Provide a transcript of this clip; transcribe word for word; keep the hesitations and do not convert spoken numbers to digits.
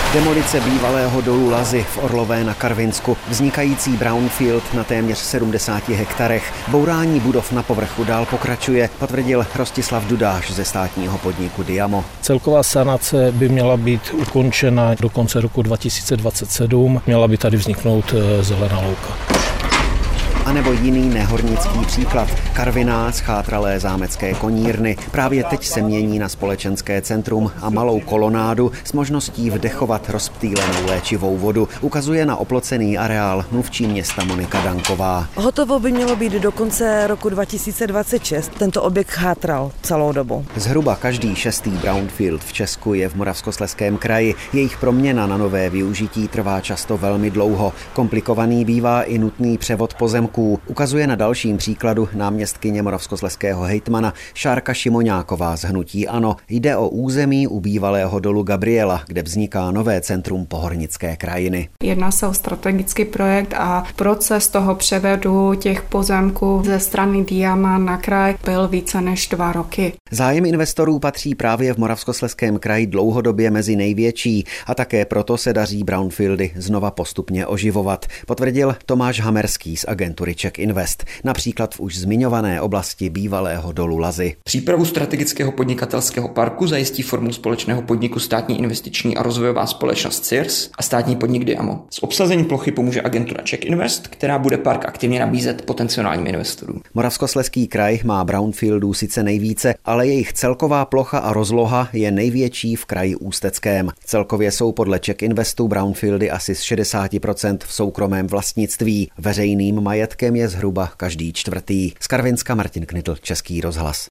Demolice bývalého dolu Lazy v Orlové na Karvinsku, vznikající brownfield na téměř sedmdesáti hektarech, bourání budov na povrchu dál pokračuje, potvrdil Rostislav Dudáš ze státního podniku Diamo. Celková sanace by měla být ukončena do konce roku dva tisíce dvacet sedm, měla by tady vzniknout zelená louka. A nebo jiný nehornický příklad. Karviná, schátralé zámecké konírny. Právě teď se mění na společenské centrum a malou kolonádu s možností vdechovat rozptýlenou léčivou vodu. Ukazuje na oplocený areál mluvčí města Monika Danková. Hotovo by mělo být do konce roku dva tisíce dvacet šest. Tento objekt chátral celou dobu. Zhruba každý šestý brownfield v Česku je v Moravskoslezském kraji. Jejich proměna na nové využití trvá často velmi dlouho. Komplikovaný bývá i nutný převod pozemků. Ukazuje na dalším příkladu náměstkyně moravskoslezského hejtmana Šárka Šimoňáková z hnutí ANO. Jde o území u bývalého dolu Gabriela, kde vzniká nové centrum pohornické krajiny. Jedná se o strategický projekt a proces toho převedu těch pozemků ze strany Diama na kraj byl více než dva roky. Zájem investorů patří právě v Moravskoslezském kraji dlouhodobě mezi největší a také proto se daří brownfieldy znova postupně oživovat, potvrdil Tomáš Hamerský z agentury Czech Invest, například v už zmiňované oblasti bývalého dolu Lazy. Přípravu strategického podnikatelského parku zajistí formou společného podniku státní investiční a rozvojová společnost C I R S a státní podnik Diamo. S obsazením plochy pomůže agentura Czech Invest, která bude park aktivně nabízet potenciálním investorům. Moravskoslezský kraj má brownfieldů sice nejvíce, ale jejich celková plocha a rozloha je největší v kraji Ústeckém. Celkově jsou podle Czech Investu brownfieldy asi z šedesát procent v soukromém vlastnictví. Veřejným majetkem je zhruba každý čtvrtý. Z Karvinska Martin Knitl, Český rozhlas.